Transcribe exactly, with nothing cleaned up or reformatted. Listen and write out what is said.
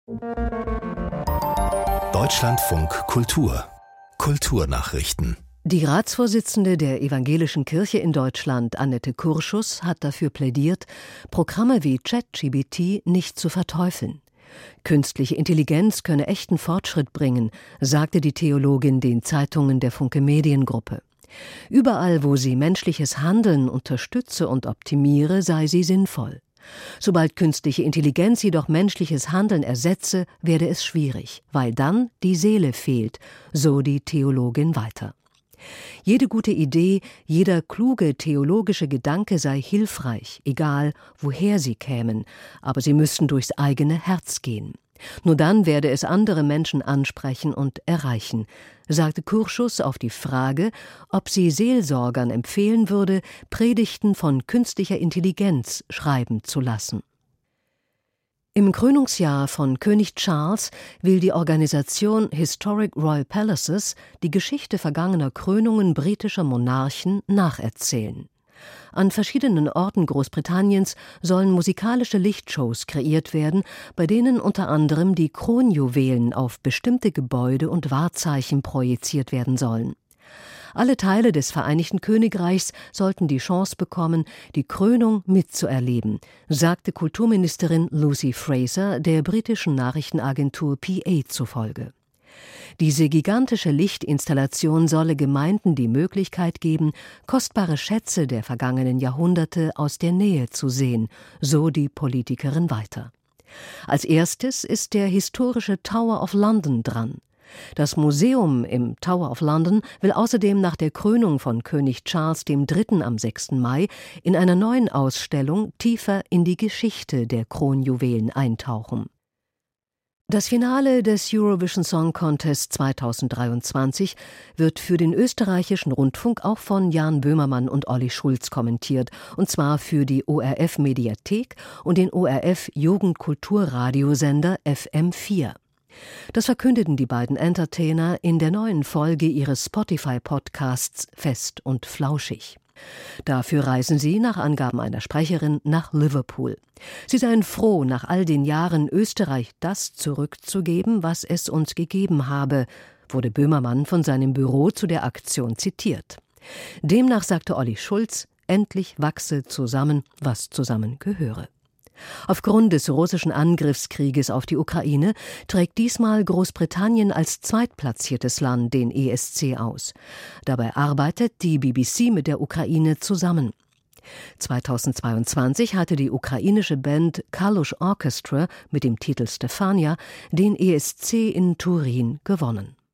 Deutschlandfunk Kultur Kulturnachrichten. Die Ratsvorsitzende der Evangelischen Kirche in Deutschland, Annette Kurschus, hat dafür plädiert, Programme wie ChatGPT nicht zu verteufeln. Künstliche Intelligenz könne echten Fortschritt bringen, sagte die Theologin den Zeitungen der Funke Mediengruppe. Überall, wo sie menschliches Handeln unterstütze und optimiere, sei sie sinnvoll. Sobald künstliche Intelligenz jedoch menschliches Handeln ersetze, werde es schwierig, weil dann die Seele fehlt, so die Theologin weiter. Jede gute Idee, jeder kluge theologische Gedanke sei hilfreich, egal woher sie kämen, aber sie müssten durchs eigene Herz gehen. Nur dann werde es andere Menschen ansprechen und erreichen, sagte Kurschus auf die Frage, ob sie Seelsorgern empfehlen würde, Predigten von künstlicher Intelligenz schreiben zu lassen. Im Krönungsjahr von König Charles will die Organisation Historic Royal Palaces die Geschichte vergangener Krönungen britischer Monarchen nacherzählen. An verschiedenen Orten Großbritanniens sollen musikalische Lichtshows kreiert werden, bei denen unter anderem die Kronjuwelen auf bestimmte Gebäude und Wahrzeichen projiziert werden sollen. Alle Teile des Vereinigten Königreichs sollten die Chance bekommen, die Krönung mitzuerleben, sagte Kulturministerin Lucy Fraser der britischen Nachrichtenagentur P A zufolge. Diese gigantische Lichtinstallation solle Gemeinden die Möglichkeit geben, kostbare Schätze der vergangenen Jahrhunderte aus der Nähe zu sehen, so die Politikerin weiter. Als erstes ist der historische Tower of London dran. Das Museum im Tower of London will außerdem nach der Krönung von König Charles der Dritte am sechsten Mai in einer neuen Ausstellung tiefer in die Geschichte der Kronjuwelen eintauchen. Das Finale des Eurovision Song Contest zweitausenddreiundzwanzig wird für den österreichischen Rundfunk auch von Jan Böhmermann und Olli Schulz kommentiert, und zwar für die O R F-Mediathek und den O R F-Jugendkulturradiosender F M vier. Das verkündeten die beiden Entertainer in der neuen Folge ihres Spotify-Podcasts Fest und Flauschig. Dafür reisen sie, nach Angaben einer Sprecherin, nach Liverpool. Sie seien froh, nach all den Jahren Österreich das zurückzugeben, was es uns gegeben habe, wurde Böhmermann von seinem Büro zu der Aktion zitiert. Demnach sagte Olli Schulz, endlich wachse zusammen, was zusammengehöre. Aufgrund des russischen Angriffskrieges auf die Ukraine trägt diesmal Großbritannien als zweitplatziertes Land den E S C aus. Dabei arbeitet die B B C mit der Ukraine zusammen. zweitausendzweiundzwanzig hatte die ukrainische Band Kalush Orchestra mit dem Titel Stefania den E S C in Turin gewonnen.